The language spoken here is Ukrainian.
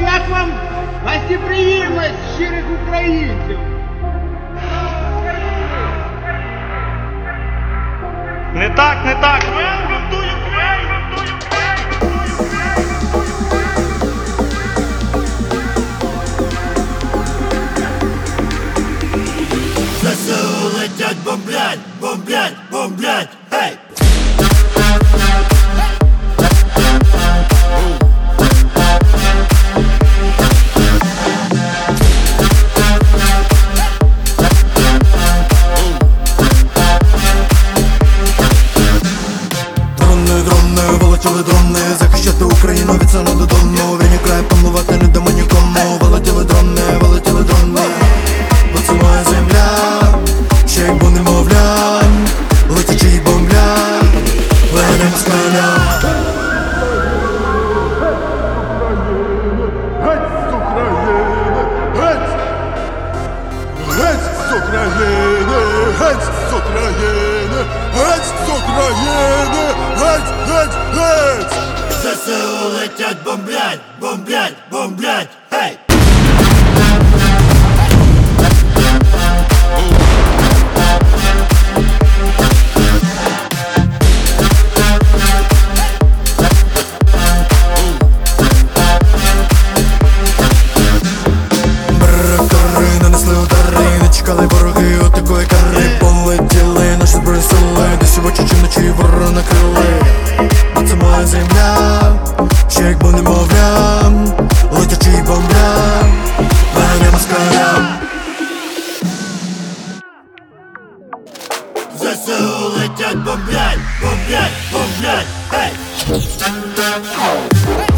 як вам гостеприємність щирих українців? Не так, не так. Welcome to Ukraine! ЗСУ летять, бомблять, бомблять, бомблять, гей! Дрони, вилетіли дрони, захищати Україну від сану додому. Війні край панувати не дамо нікому. Вилетіли дрони, бо це моя земля. Ще як бо немовля, летячи й бомблять, легенемо з коня. Геть з України! Геть! Геть з України! Геть з України! Геть з України! Геть! Геть! Геть! ЗСУ летять, бомблять, бомблять, бомблять, гей! Нанесли удари, не чекали вороги от такої кари. Полетіли наші збройні сили, десь увечері чи вночі ворога накрили. Бо це моя земля, ще як бо немовля, летячи й бомбля, виганяємо з коня. ЗСУ летять, бомблять, бомблять, бомблять, гей!